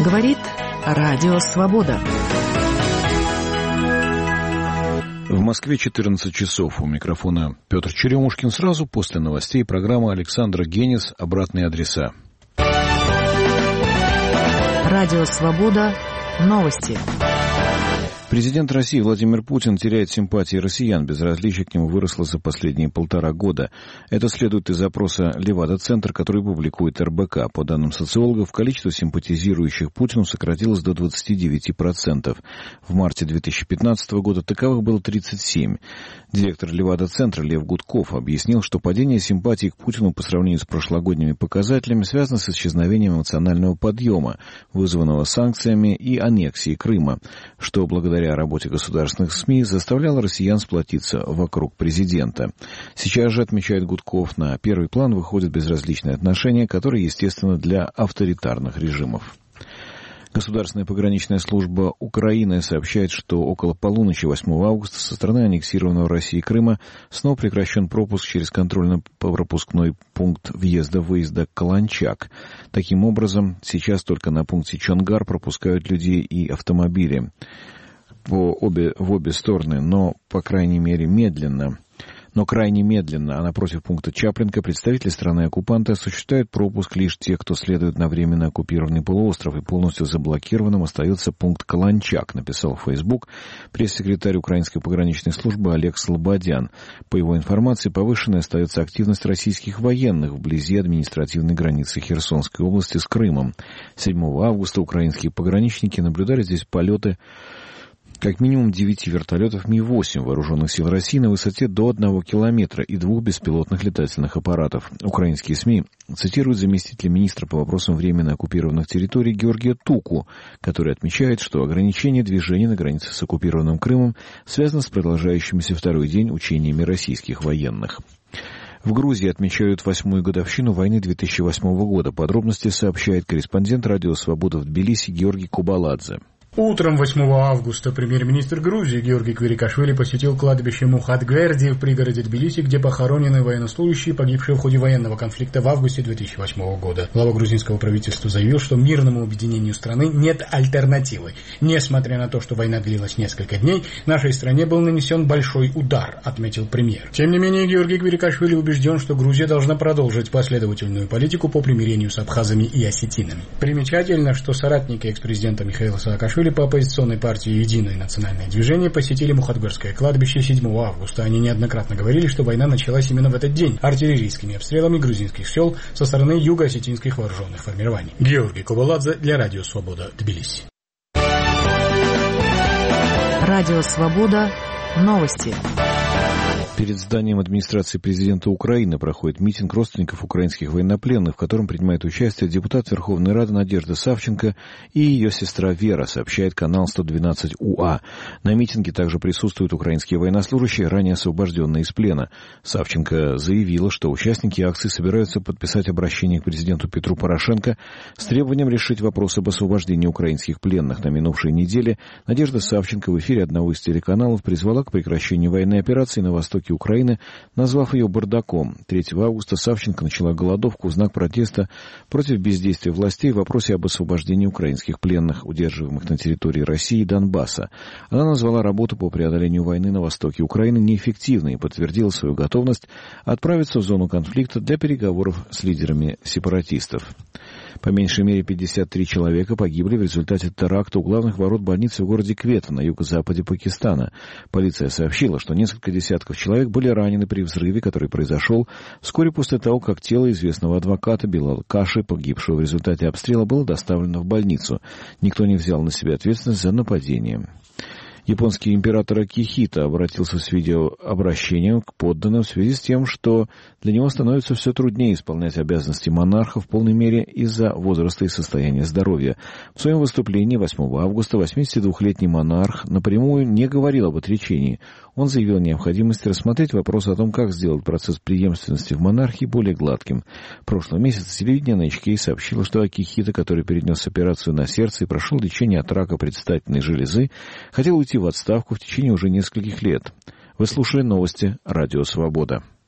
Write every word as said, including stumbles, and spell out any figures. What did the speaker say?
Говорит Радио Свобода. В Москве четырнадцать часов. У микрофона Петр Черемушкин. Сразу после новостей программа Александра Генис «Обратные адреса». Радио Свобода. Новости. Президент России Владимир Путин теряет симпатии россиян. Безразличие к нему выросло за последние полтора года. Это следует из опроса Левада-центр, который публикует эр бэ ка. По данным социологов, количество симпатизирующих Путину сократилось до двадцати девяти процентов. В марте две тысячи пятнадцатого года таковых было тридцать семь. Директор Левада-центра Лев Гудков объяснил, что падение симпатий к Путину по сравнению с прошлогодними показателями связано с исчезновением эмоционального подъема, вызванного санкциями и аннексией Крыма, что благодаря работе государственных СМИ заставляло россиян сплотиться вокруг президента. Сейчас же, отмечает Гудков, на первый план выходит безразличное отношение, которое естественно для авторитарных режимов. Государственная пограничная служба Украины сообщает, что около полуночи восьмого августа со стороны аннексированного Россией Крыма снова прекращен пропуск через контрольно-пропускной пункт въезда-выезда Каланчак. Таким образом, сейчас только на пункте Чонгар пропускают людей и автомобили по обе, в обе стороны, но, по крайней мере, медленно. Но крайне медленно, а напротив пункта Чаплинка представители страны-оккупанта осуществляют пропуск лишь тех, кто следует на временно оккупированный полуостров, и полностью заблокированным остается пункт Каланчак, написал в Facebook пресс-секретарь украинской пограничной службы Олег Слободян. По его информации, повышенной остается активность российских военных вблизи административной границы Херсонской области с Крымом. седьмого августа украинские пограничники наблюдали здесь полеты как минимум девяти вертолетов Ми восемь вооруженных сил России на высоте до одного километра и двух беспилотных летательных аппаратов. Украинские СМИ цитируют заместителя министра по вопросам временно оккупированных территорий Георгия Туку, который отмечает, что ограничение движения на границе с оккупированным Крымом связано с продолжающимися второй день учениями российских военных. В Грузии отмечают восьмую годовщину войны две тысячи восьмого года. Подробности сообщает корреспондент Радио Свобода в Тбилиси Георгий Кубаладзе. Утром восьмого августа премьер-министр Грузии Георгий Квирикашвили посетил кладбище Мухатгверди в пригороде Тбилиси, где похоронены военнослужащие, погибшие в ходе военного конфликта в августе две тысячи восьмого года. Глава грузинского правительства заявил, что мирному объединению страны нет альтернативы. Несмотря на то, что война длилась несколько дней, нашей стране был нанесен большой удар, отметил премьер. Тем не менее, Георгий Квирикашвили убежден, что Грузия должна продолжить последовательную политику по примирению с абхазами и осетинами. Примечательно, что соратники экс-президента Михаила Саакашвили по оппозиционной партии «Единое национальное движение» посетили Мухатгверское кладбище седьмого августа. Они неоднократно говорили, что война началась именно в этот день артиллерийскими обстрелами грузинских сел со стороны юго-осетинских вооруженных формирований. Георгий Кубаладзе для Радио Свобода, Тбилиси. Радио Свобода. Новости. Перед зданием администрации президента Украины проходит митинг родственников украинских военнопленных, в котором принимает участие депутат Верховной Рады Надежда Савченко и ее сестра Вера, сообщает канал сто двенадцать У А. На митинге также присутствуют украинские военнослужащие, ранее освобожденные из плена. Савченко заявила, что участники акции собираются подписать обращение к президенту Петру Порошенко с требованием решить вопрос об освобождении украинских пленных. На минувшей неделе Надежда Савченко в эфире одного из телеканалов призвала к прекращению военной операции на востоке Украины, назвав ее бардаком. третьего августа Савченко начала голодовку в знак протеста против бездействия властей в вопросе об освобождении украинских пленных, удерживаемых на территории России и Донбасса. Она назвала работу по преодолению войны на востоке Украины неэффективной и подтвердила свою готовность отправиться в зону конфликта для переговоров с лидерами сепаратистов. По меньшей мере пятьдесят три человека погибли в результате теракта у главных ворот больницы в городе Квета на юго-западе Пакистана. Полиция сообщила, что несколько десятков человек были ранены при взрыве, который произошел вскоре после того, как тело известного адвоката Билал Каши, погибшего в результате обстрела, было доставлено в больницу. Никто не взял на себя ответственность за нападение. Японский император Акихито обратился с видеообращением к подданным в связи с тем, что для него становится все труднее исполнять обязанности монарха в полной мере из-за возраста и состояния здоровья. В своем выступлении восьмого августа восьмидесятидвухлетний монарх напрямую не говорил об отречении. Он заявил о необходимости рассмотреть вопрос о том, как сделать процесс преемственности в монархии более гладким. В прошлом месяце телевидение эн эйч кей сообщило, что Акихито, который перенес операцию на сердце и прошел лечение от рака предстательной железы, хотел уйти в отставку в течение уже нескольких лет. Вы слушали новости Радио Свобода.